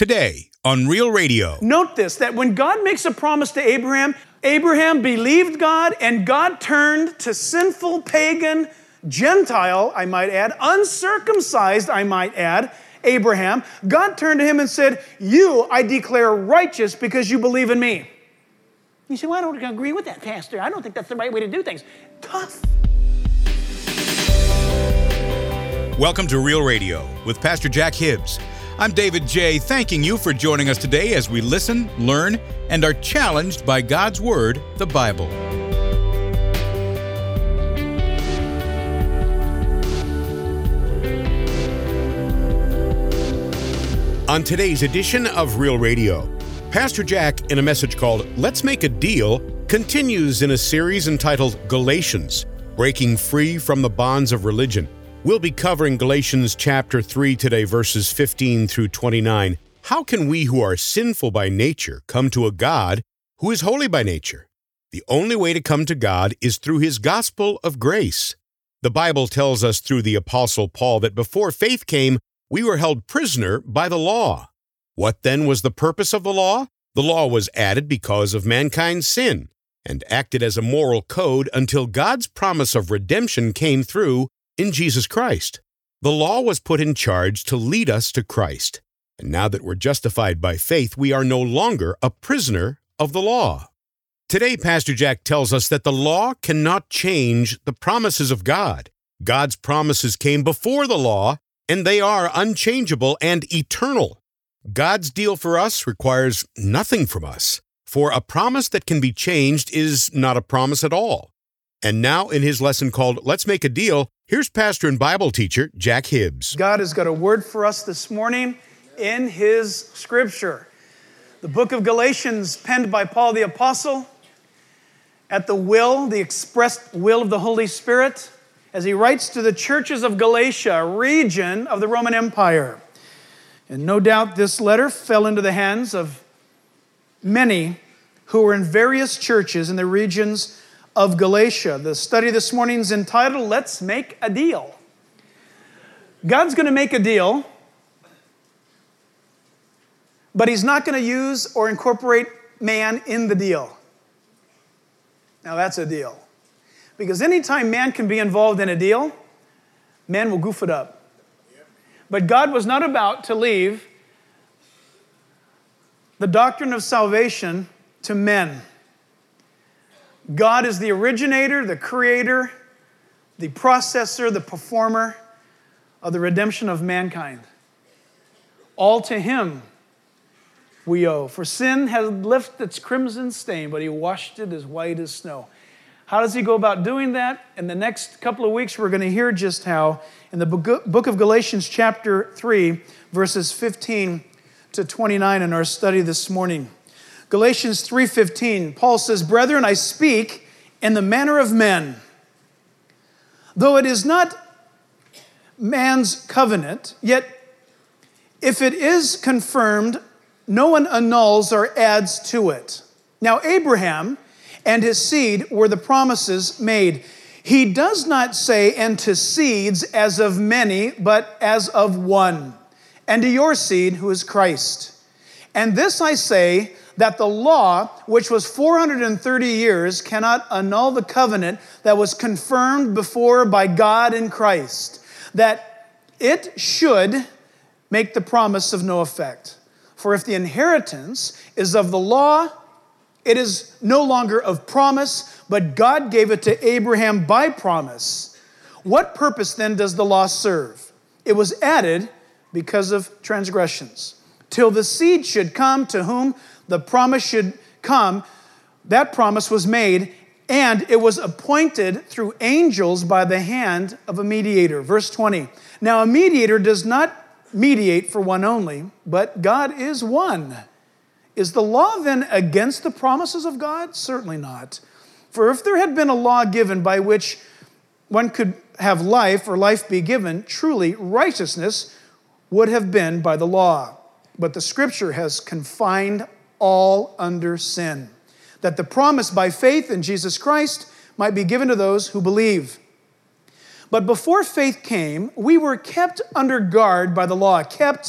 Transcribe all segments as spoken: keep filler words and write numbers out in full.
today on Real Radio. Note this, that when God makes a promise to Abraham, Abraham believed God, and God turned to sinful, pagan, Gentile, I might add, uncircumcised, I might add, Abraham. God turned to him and said, you I declare righteous because you believe in me. You say, well, I don't agree with that, Pastor. I don't think that's the right way to do things. Tough. Welcome to Real Radio with Pastor Jack Hibbs. I'm David J., thanking you for joining us today as we listen, learn, and are challenged by God's Word, the Bible. On today's edition of Real Radio, Pastor Jack, in a message called Let's Make a Deal, continues in a series entitled Galatians, Breaking Free from the Bonds of Religion. We'll be covering Galatians chapter three today, verses fifteen through twenty-nine. How can we who are sinful by nature come to a God who is holy by nature? The only way to come to God is through His gospel of grace. The Bible tells us through the Apostle Paul that before faith came, we were held prisoner by the law. What then was the purpose of the law? The law was added because of mankind's sin and acted as a moral code until God's promise of redemption came through in Jesus Christ. The law was put in charge to lead us to Christ. And now that we're justified by faith, we are no longer a prisoner of the law. Today, Pastor Jack tells us that the law cannot change the promises of God. God's promises came before the law, and they are unchangeable and eternal. God's deal for us requires nothing from us, for a promise that can be changed is not a promise at all. And now in his lesson called Let's Make a Deal, here's pastor and Bible teacher Jack Hibbs. God has got a word for us this morning in His Scripture. The book of Galatians, penned by Paul the Apostle, at the will, the expressed will of the Holy Spirit, as he writes to the churches of Galatia, a region of the Roman Empire. And no doubt this letter fell into the hands of many who were in various churches in the regions of Galatia. The study this morning is entitled, Let's Make a Deal. God's going to make a deal, but He's not going to use or incorporate man in the deal. Now that's a deal. Because anytime man can be involved in a deal, man will goof it up. But God was not about to leave the doctrine of salvation to men. God is the originator, the creator, the processor, the performer of the redemption of mankind. All to Him we owe. For sin has lifted its crimson stain, but He washed it as white as snow. How does He go about doing that? In the next couple of weeks, we're going to hear just how. In the book of Galatians chapter three, verses fifteen to twenty-nine in our study this morning. Galatians three fifteen, Paul says, Brethren, I speak in the manner of men. Though it is not man's covenant, yet if it is confirmed, no one annuls or adds to it. Now Abraham and his seed were the promises made. He does not say, and to seeds as of many, but as of one, and to your seed who is Christ. And this I say, that the law, which was four hundred thirty years, cannot annul the covenant that was confirmed before by God in Christ, that it should make the promise of no effect. For if the inheritance is of the law, it is no longer of promise, but God gave it to Abraham by promise. What purpose then does the law serve? It was added because of transgressions, till the seed should come to whom the promise should come. That promise was made, and it was appointed through angels by the hand of a mediator. Verse twenty. Now a mediator does not mediate for one only, but God is one. Is the law then against the promises of God? Certainly not. For if there had been a law given by which one could have life or life be given, truly righteousness would have been by the law. But the Scripture has confined all under sin, that the promise by faith in Jesus Christ might be given to those who believe. But before faith came, we were kept under guard by the law, kept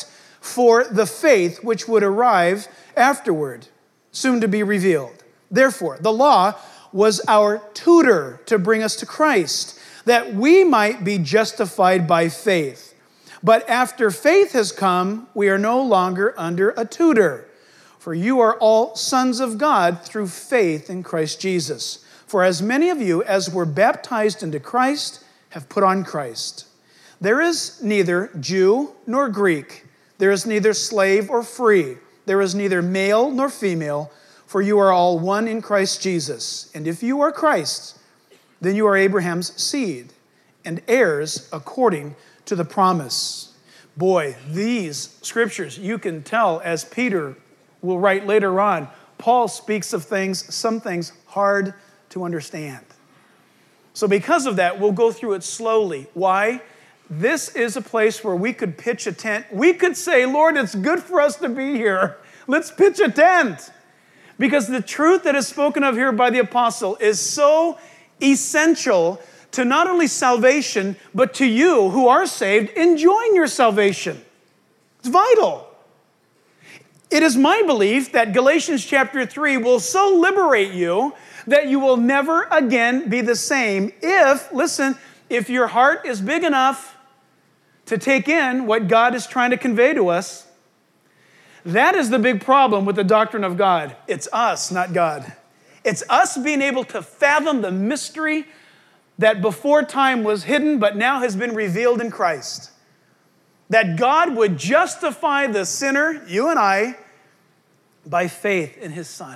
for the faith which would arrive afterward, soon to be revealed. Therefore, the law was our tutor to bring us to Christ, that we might be justified by faith. But after faith has come, we are no longer under a tutor. For you are all sons of God through faith in Christ Jesus. For as many of you as were baptized into Christ have put on Christ. There is neither Jew nor Greek. There is neither slave or free. There is neither male nor female, for you are all one in Christ Jesus. And if you are Christ, then you are Abraham's seed and heirs according to the promise. Boy, these scriptures, you can tell, as Peter will write later on, Paul speaks of things, some things hard to understand. So because of that, we'll go through it slowly. Why? This is a place where we could pitch a tent. We could say, Lord, it's good for us to be here. Let's pitch a tent. Because the truth that is spoken of here by the apostle is so essential to not only salvation, but to you who are saved, enjoying your salvation. It's vital. It is my belief that Galatians chapter three will so liberate you that you will never again be the same if, listen, if your heart is big enough to take in what God is trying to convey to us. That is the big problem with the doctrine of God. It's us, not God. It's us being able to fathom the mystery that before time was hidden, but now has been revealed in Christ. That God would justify the sinner, you and I, by faith in His Son.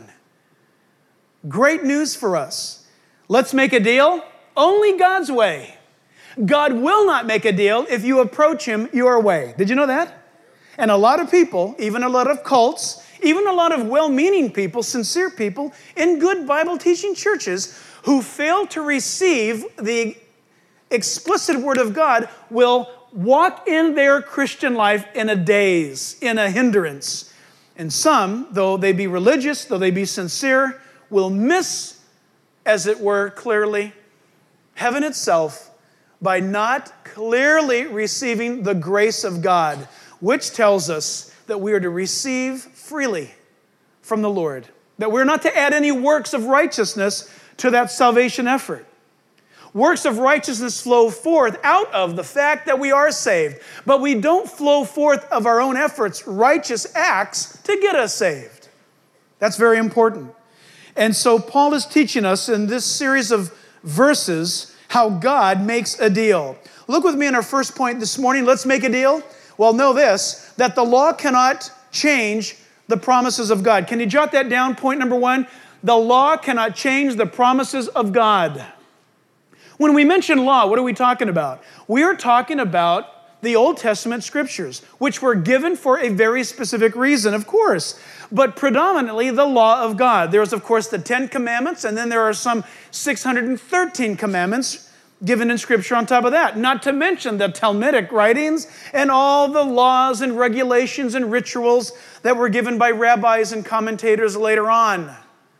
Great news for us. Let's make a deal. Only God's way. God will not make a deal if you approach Him your way. Did you know that? And a lot of people, even a lot of cults, even a lot of well-meaning people, sincere people, in good Bible-teaching churches who fail to receive the explicit Word of God will walk in their Christian life in a daze, in a hindrance. And some, though they be religious, though they be sincere, will miss, as it were, clearly, heaven itself by not clearly receiving the grace of God, which tells us that we are to receive freely from the Lord, that we're not to add any works of righteousness to that salvation effort. Works of righteousness flow forth out of the fact that we are saved, but we don't flow forth of our own efforts, righteous acts to get us saved. That's very important. And so Paul is teaching us in this series of verses how God makes a deal. Look with me in our first point this morning. Let's make a deal. Well, know this, that the law cannot change the promises of God. Can you jot that down? Point number one, the law cannot change the promises of God. When we mention law, what are we talking about? We are talking about the Old Testament scriptures, which were given for a very specific reason, of course, but predominantly the law of God. There's, of course, the Ten Commandments, and then there are some six hundred thirteen commandments given in Scripture on top of that, not to mention the Talmudic writings and all the laws and regulations and rituals that were given by rabbis and commentators later on.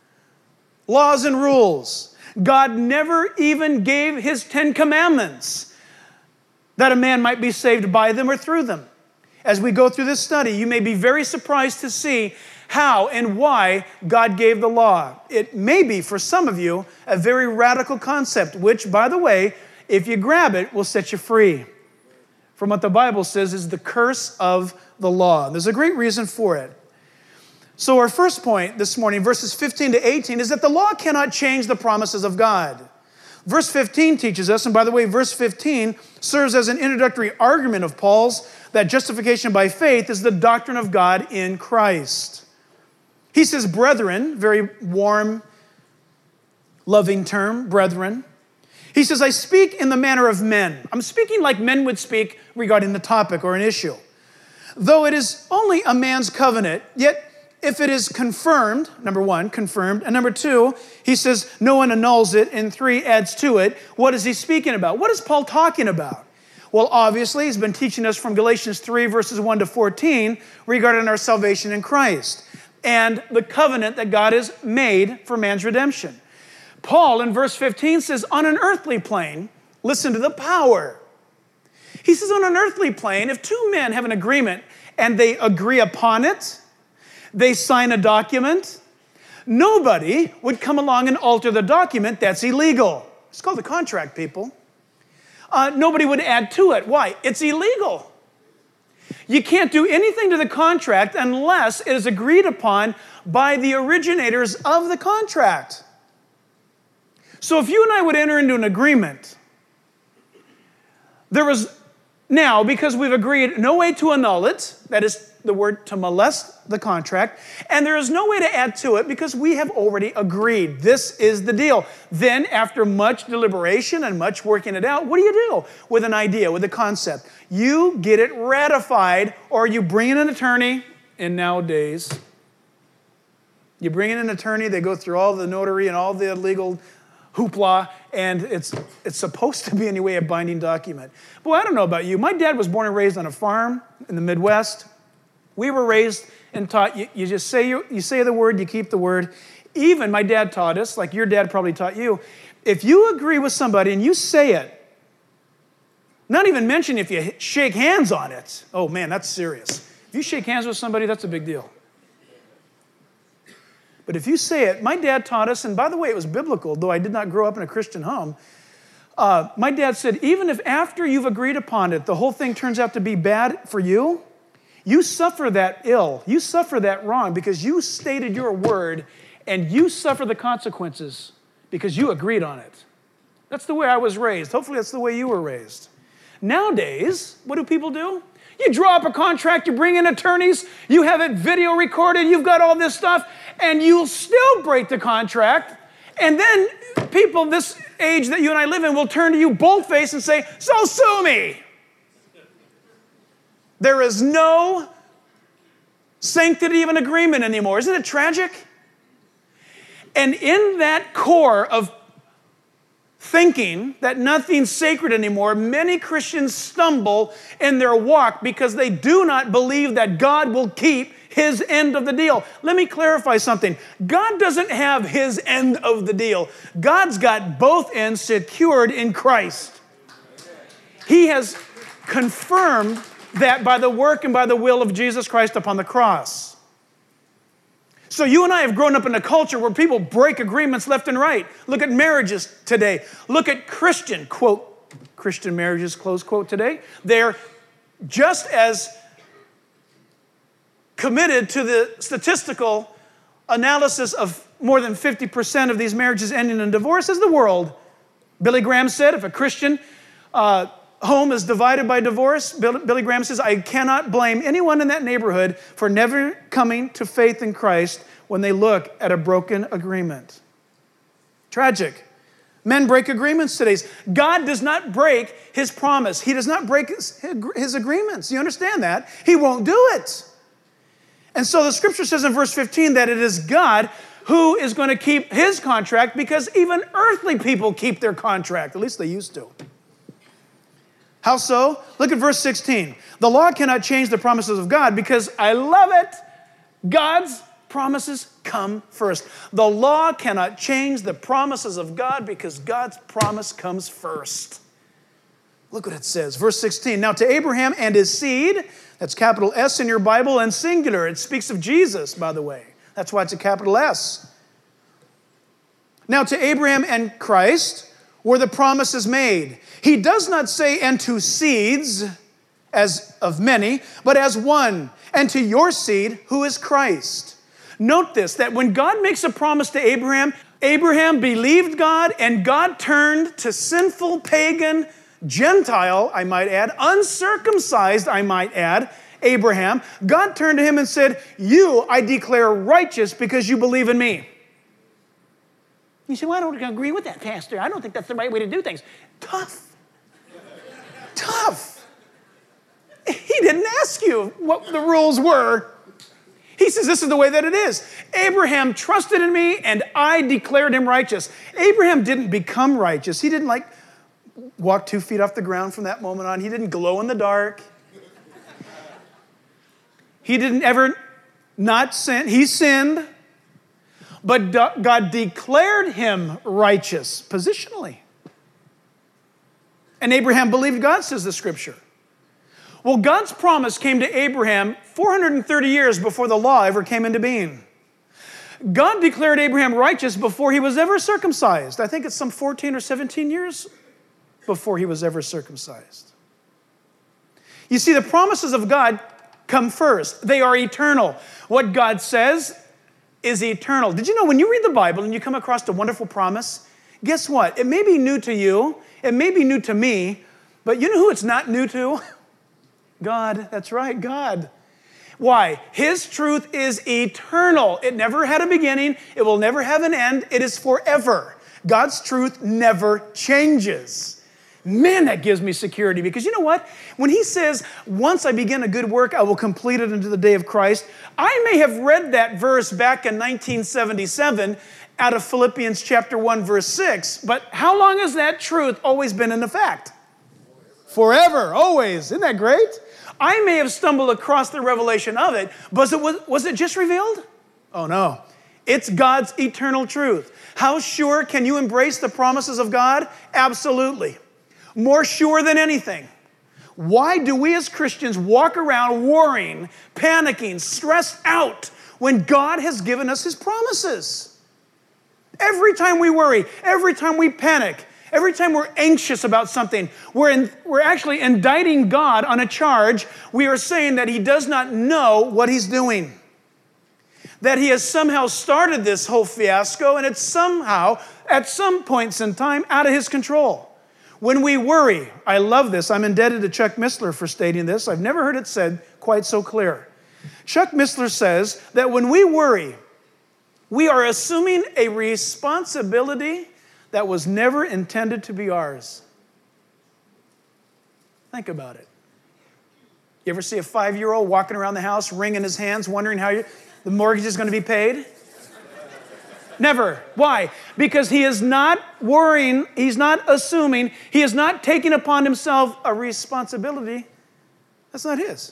Laws and rules. God never even gave His Ten Commandments that a man might be saved by them or through them. As we go through this study, you may be very surprised to see how and why God gave the law. It may be, for some of you, a very radical concept, which, by the way, if you grab it, will set you free from what the Bible says is the curse of the law. There's a great reason for it. So our first point this morning, verses fifteen to eighteen, is that the law cannot change the promises of God. Verse fifteen teaches us, and by the way, verse fifteen serves as an introductory argument of Paul's, that justification by faith is the doctrine of God in Christ. He says, brethren, very warm, loving term, brethren. He says, I speak in the manner of men. I'm speaking like men would speak regarding the topic or an issue. Though it is only a man's covenant, yet if it is confirmed, number one, confirmed, and number two, he says no one annuls it, and three, adds to it. What is he speaking about? What is Paul talking about? Well, obviously, he's been teaching us from Galatians three, verses one to fourteen, regarding our salvation in Christ and the covenant that God has made for man's redemption. Paul, in verse fifteen, says, on an earthly plane, listen to the power. He says, on an earthly plane, if two men have an agreement and they agree upon it, they sign a document, nobody would come along and alter the document. That's illegal. It's called a contract, people. Uh, nobody would add to it. Why? It's illegal. You can't do anything to the contract unless it is agreed upon by the originators of the contract. So if you and I would enter into an agreement, there was now, because we've agreed no way to annul it, that is the word to molest the contract, and there is no way to add to it because we have already agreed. This is the deal. Then, after much deliberation and much working it out, what do you do with an idea, with a concept? You get it ratified, or you bring in an attorney, and nowadays, you bring in an attorney, they go through all the notary and all the legal hoopla, and it's it's supposed to be anyway a binding document. Boy, I don't know about you. My dad was born and raised on a farm in the Midwest. We were raised and taught, you, you just say you, you say the word, you keep the word. Even my dad taught us, like your dad probably taught you, if you agree with somebody and you say it, not even mention if you shake hands on it. Oh man, that's serious. If you shake hands with somebody, that's a big deal. But if you say it, my dad taught us, and by the way, it was biblical, though I did not grow up in a Christian home. Uh, my dad said, even if after you've agreed upon it, the whole thing turns out to be bad for you, you suffer that ill, you suffer that wrong because you stated your word and you suffer the consequences because you agreed on it. That's the way I was raised. Hopefully that's the way you were raised. Nowadays, what do people do? You draw up a contract, you bring in attorneys, you have it video recorded, you've got all this stuff, and you'll still break the contract. And then people this age that you and I live in will turn to you bold-faced and say, so sue me. There is no sanctity of an agreement anymore. Isn't it tragic? And in that core of thinking that nothing's sacred anymore, many Christians stumble in their walk because they do not believe that God will keep his end of the deal. Let me clarify something. God doesn't have his end of the deal. God's got both ends secured in Christ. He has confirmed that by the work and by the will of Jesus Christ upon the cross. So you and I have grown up in a culture where people break agreements left and right. Look at marriages today. Look at Christian, quote, Christian marriages, close quote, today. They're just as committed to the statistical analysis of more than fifty percent of these marriages ending in divorce as the world. Billy Graham said if a Christian uh, home is divided by divorce, Billy Graham says, I cannot blame anyone in that neighborhood for never coming to faith in Christ when they look at a broken agreement. Tragic. Men break agreements today. God does not break his promise. He does not break his, his agreements. You understand that? He won't do it. And so the scripture says in verse fifteen that it is God who is going to keep his contract because even earthly people keep their contract. At least they used to. How so? Look at verse sixteen. The law cannot change the promises of God because, I love it, God's promises come first. The law cannot change the promises of God because God's promise comes first. Look what it says. Verse sixteen. Now to Abraham and his seed, that's capital S in your Bible and singular. It speaks of Jesus, by the way. That's why it's a capital S. Now to Abraham and Christ were the promises made. He does not say, and to seeds, as of many, but as one, and to your seed, who is Christ. Note this, that when God makes a promise to Abraham, Abraham believed God, and God turned to sinful pagan Gentile, I might add, uncircumcised, I might add, Abraham. God turned to him and said, you I declare righteous because you believe in me. You say, well, I don't agree with that, Pastor. I don't think that's the right way to do things. Tough. Tough. He didn't ask you what the rules were. He says, this is the way that it is. Abraham trusted in me, and I declared him righteous. Abraham didn't become righteous. He didn't, like, walk two feet off the ground from that moment on. He didn't glow in the dark. He didn't ever not sin. He sinned. But God declared him righteous positionally. And Abraham believed God, says the scripture. Well, God's promise came to Abraham four hundred thirty years before the law ever came into being. God declared Abraham righteous before he was ever circumcised. I think it's some fourteen or seventeen years before he was ever circumcised. You see, the promises of God come first. They are eternal. What God says is eternal. Did you know when you read the Bible and you come across a wonderful promise, guess what? It may be new to you, it may be new to me, but you know who it's not new to? God. That's right, God. Why? His truth is eternal. It never had a beginning. It will never have an end. It is forever. God's truth never changes. Man, that gives me security, because you know what? When he says, once I begin a good work, I will complete it unto the day of Christ, I may have read that verse back in nineteen seventy-seven out of Philippians chapter one, verse six, but how long has that truth always been in effect? Forever, always. Isn't that great? I may have stumbled across the revelation of it, but was it, was it just revealed? Oh no. It's God's eternal truth. How sure can you embrace the promises of God? Absolutely. More sure than anything. Why do we as Christians walk around worrying, panicking, stressed out when God has given us His promises? Every time we worry, every time we panic, every time we're anxious about something, we're, in, we're actually indicting God on a charge. We are saying that He does not know what He's doing. That He has somehow started this whole fiasco, and it's somehow, at some points in time, out of His control. When we worry, I love this. I'm indebted to Chuck Missler for stating this. I've never heard it said quite so clear. Chuck Missler says that when we worry, we are assuming a responsibility that was never intended to be ours. Think about it. You ever see a five-year-old walking around the house, wringing his hands, wondering how you, the mortgage is going to be paid? Never. Why? Because he is not worrying, he's not assuming, he is not taking upon himself a responsibility that's not his.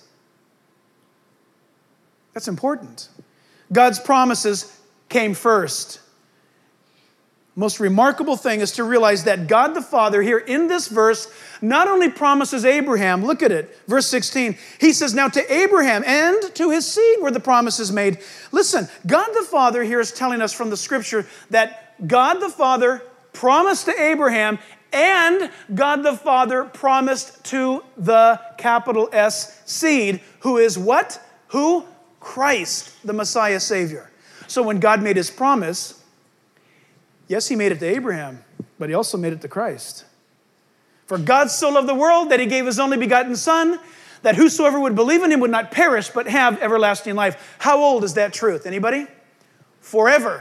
That's important. God's promises came first. Most remarkable thing is to realize that God the Father here in this verse not only promises Abraham, look at it, verse sixteen. He says, now to Abraham and to his seed were the promises made. Listen, God the Father here is telling us from the scripture that God the Father promised to Abraham, and God the Father promised to the capital S seed, who is what? Who? Christ, the Messiah Savior. So when God made His promise, yes, He made it to Abraham, but He also made it to Christ. For God so loved the world that He gave His only begotten Son, that whosoever would believe in Him would not perish, but have everlasting life. How old is that truth? Anybody? Forever.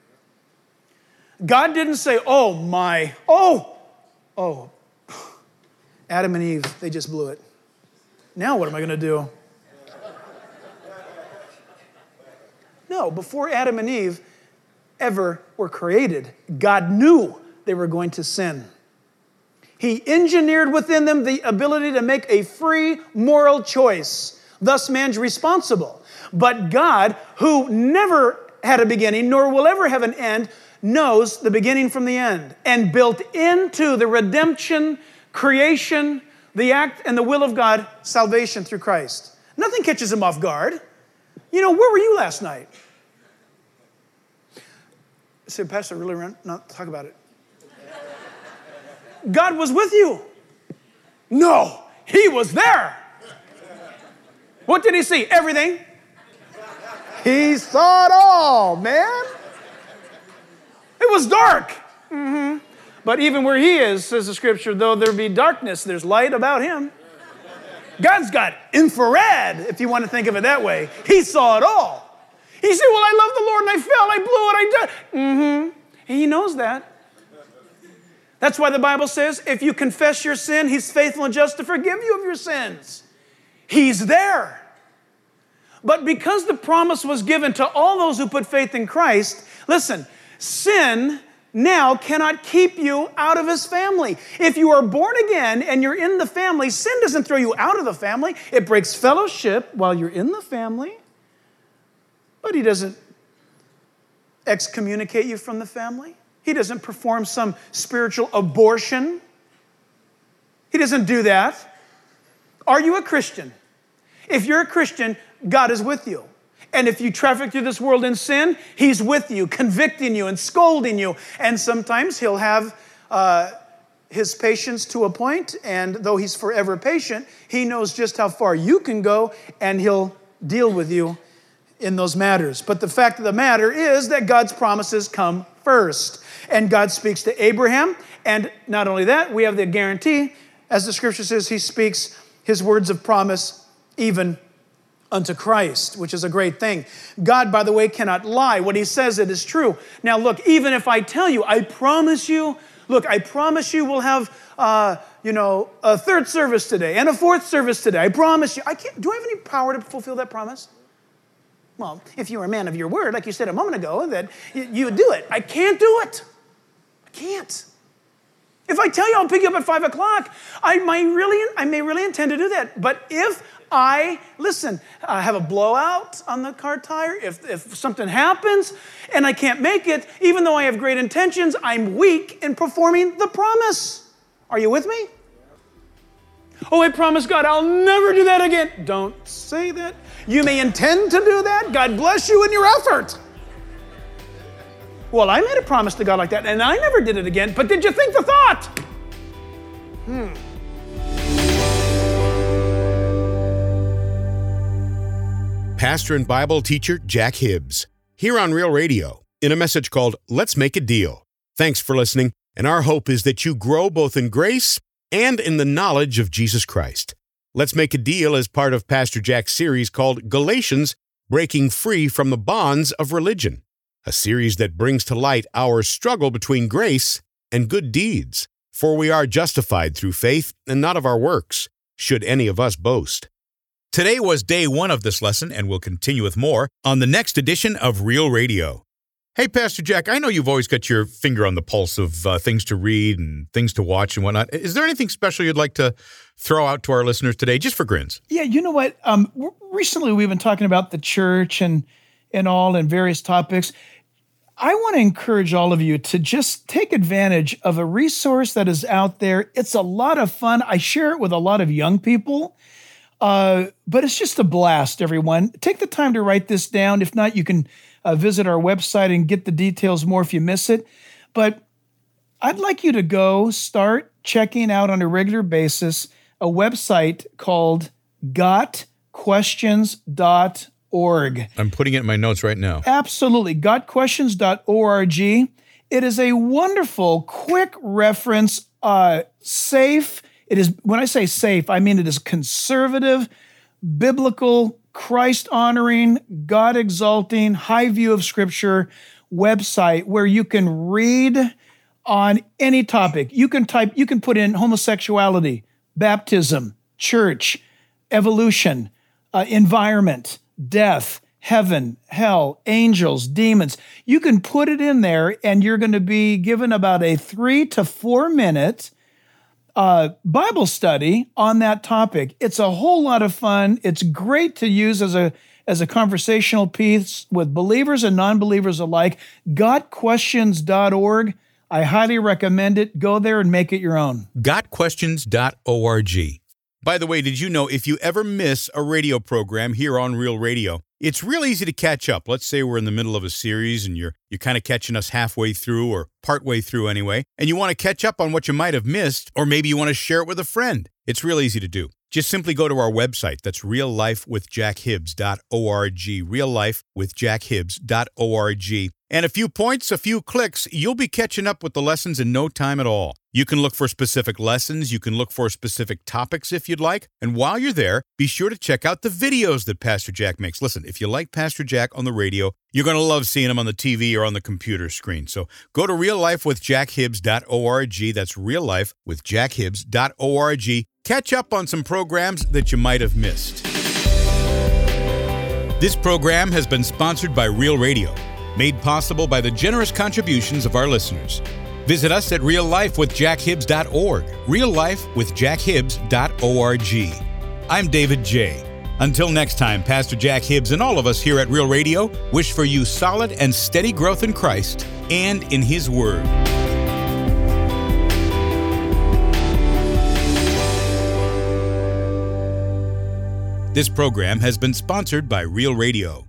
God didn't say, oh my, oh, oh, Adam and Eve, they just blew it. Now what am I going to do? No, before Adam and Eve ever were created, God knew they were going to sin. He engineered within them the ability to make a free moral choice. Thus, man's responsible. But God, who never had a beginning, nor will ever have an end, knows the beginning from the end, and built into the redemption, creation, the act, and the will of God, salvation through Christ. Nothing catches Him off guard. You know, where were you last night? I said, Pastor, really run? Not talk about it. God was with you. No, He was there. What did He see? Everything. He saw it all, man. It was dark. Mm-hmm. But even where He is, says the scripture, though there be darkness, there's light about Him. God's got infrared, if you want to think of it that way. He saw it all. He said, well, I loved the Lord and I fell, I blew it, I died. Mm-hmm. He knows that. That's why the Bible says, if you confess your sin, He's faithful and just to forgive you of your sins. He's there. But because the promise was given to all those who put faith in Christ, listen, sin now cannot keep you out of His family. If you are born again and you're in the family, sin doesn't throw you out of the family. It breaks fellowship while you're in the family. But He doesn't excommunicate you from the family. He doesn't perform some spiritual abortion. He doesn't do that. Are you a Christian? If you're a Christian, God is with you. And if you traffic through this world in sin, He's with you, convicting you and scolding you. And sometimes He'll have uh, His patience to a point, and though He's forever patient, He knows just how far you can go, and He'll deal with you in those matters. But the fact of the matter is that God's promises come first. And God speaks to Abraham, and not only that, we have the guarantee, as the Scripture says, He speaks His words of promise even unto Christ, which is a great thing. God, by the way, cannot lie. What He says, it is true. Now look, even if I tell you, I promise you, look, I promise you we'll have, uh, you know, a third service today and a fourth service today. I promise you. I can't. Do I have any power to fulfill that promise? Well, if you were a man of your word, like you said a moment ago, that you, you would do it. I can't do it. I can't. If I tell you I'll pick you up at five o'clock, I might really, I may really intend to do that. But if I, listen, I have a blowout on the car tire, if, if something happens and I can't make it, even though I have great intentions, I'm weak in performing the promise. Are you with me? Oh, I promise God I'll never do that again. Don't say that. You may intend to do that. God bless you in your effort. Well, I made a promise to God like that, and I never did it again. But did you think the thought? Hmm. Pastor and Bible teacher Jack Hibbs, here on Real Radio, in a message called Let's Make a Deal. Thanks for listening, and our hope is that you grow both in grace and in the knowledge of Jesus Christ. Let's Make a Deal is part of Pastor Jack's series called Galatians, Breaking Free from the Bonds of Religion, a series that brings to light our struggle between grace and good deeds. For we are justified through faith and not of our works, should any of us boast. Today was day one of this lesson, and we'll continue with more on the next edition of Real Radio. Hey, Pastor Jack, I know you've always got your finger on the pulse of uh, things to read and things to watch and whatnot. Is there anything special you'd like to throw out to our listeners today, just for grins? Yeah, you know what? Um, recently, we've been talking about the church and and all and various topics. I want to encourage all of you to just take advantage of a resource that is out there. It's a lot of fun. I share it with a lot of young people. Uh, but it's just a blast, everyone. Take the time to write this down. If not, you can uh, visit our website and get the details more if you miss it. But I'd like you to go start checking out on a regular basis a website called got questions dot org. I'm putting it in my notes right now. Absolutely. got questions dot org. It is a wonderful, quick reference, uh, safe. It is, when I say safe, I mean it is conservative, biblical, Christ-honoring, God-exalting, high view of Scripture website where you can read on any topic. You can type, you can put in homosexuality, baptism, church, evolution, uh, environment, death, heaven, hell, angels, demons. You can put it in there and you're going to be given about a three to four minute Uh, Bible study on that topic. It's a whole lot of fun. It's great to use as a as a conversational piece with believers and non-believers alike. got questions dot org. I highly recommend it. Go there and make it your own. got questions dot org. By the way, did you know if you ever miss a radio program here on Real Radio, it's real easy to catch up. Let's say we're in the middle of a series and you're you're kind of catching us halfway through or partway through anyway, and you want to catch up on what you might have missed, or maybe you want to share it with a friend. It's real easy to do. Just simply go to our website. That's real life with jack hibbs dot org, real life with jack hibbs dot org. And a few points, a few clicks, you'll be catching up with the lessons in no time at all. You can look for specific lessons. You can look for specific topics if you'd like. And while you're there, be sure to check out the videos that Pastor Jack makes. Listen, if you like Pastor Jack on the radio, you're going to love seeing him on the T V or on the computer screen. So go to real life with jack hibbs dot org. That's real life with jack hibbs dot org. Catch up on some programs that you might have missed. This program has been sponsored by Real Radio, made possible by the generous contributions of our listeners. Visit us at real life with jack hibbs dot org, real life with jack hibbs dot org. I'm David J. Until next time, Pastor Jack Hibbs and all of us here at Real Radio wish for you solid and steady growth in Christ and in His Word. This program has been sponsored by Real Radio.